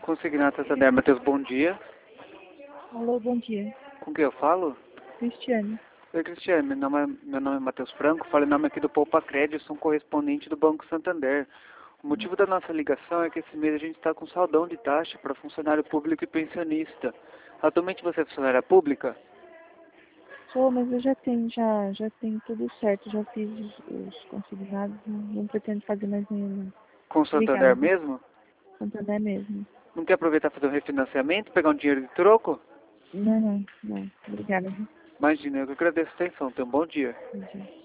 Consignado Santander, Matheus, bom dia. Alô, bom dia. Com quem eu falo? Cristiane. Oi, Cristiane, meu nome é Matheus Franco, falo em nome aqui do Poupa Crédito, sou um correspondente do Banco Santander. O motivo da nossa ligação é que esse mês a gente está com saldão de taxa para funcionário público e pensionista. Atualmente você é funcionária pública? Sou, mas eu já tenho tudo certo, já fiz os consignados, não pretendo fazer mais nenhum, não. Com o Santander Obrigada. mesmo? Santander mesmo. Não quer aproveitar para fazer um refinanciamento, pegar um dinheiro de troco? Não. Obrigada. Imagina, eu que agradeço a atenção, tenha um bom dia. Bom dia.